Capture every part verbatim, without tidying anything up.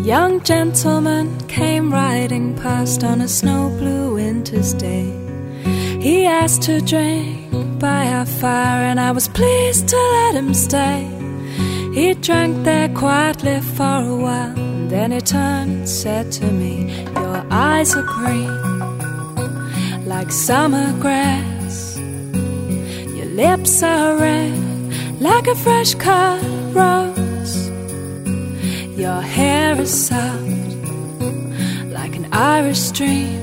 young gentleman came riding past on a snow blue winter's day. He asked to drink by our fire, and I was pleased to let him stay. He drank there quietly for a while, and then he turned and said to me, "Your eyes are green, like summer grass. Your lips are red, like a fresh cut rose. Your hair is soft, like an Irish stream,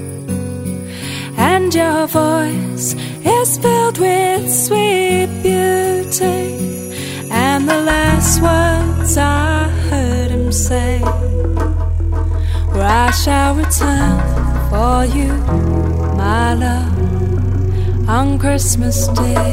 and your voice is filled with sweet beauty." And the last words I heard him say were, "I shall return for you, my love, on Christmas Day."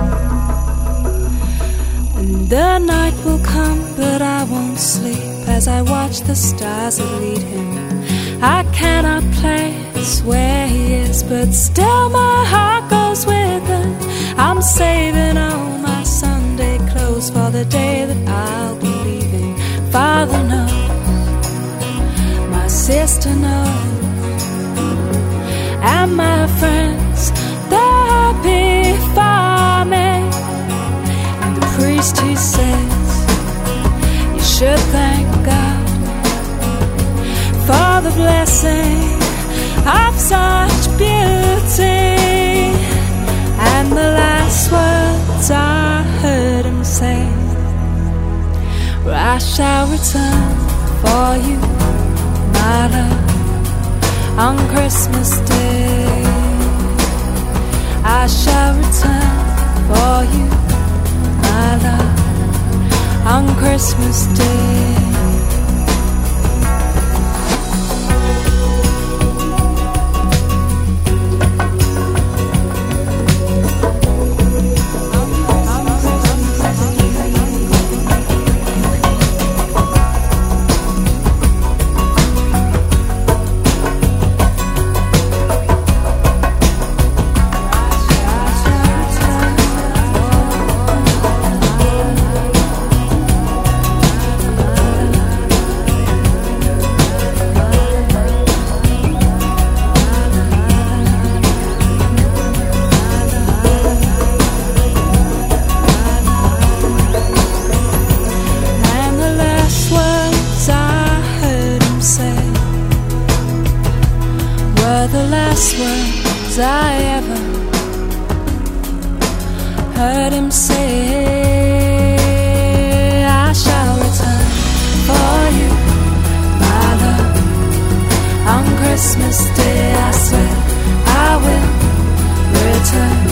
And the night will come, but I won't sleep as I watch the stars that lead him. I cannot place where he is, but still my heart goes with him. I'm saving all my Sunday clothes for the day that I'll be leaving. Father knows, my sister knows, and my friends, they're happy for me. And the priest, he says, you should thank God for the blessing of such beauty. And the last words I heard him say were, "I shall return for you, my love, on Christmas Day. I shall return for you, my love, on Christmas Day." The last words I ever heard him say. I shall return for you, my love, on Christmas Day. I swear I will return.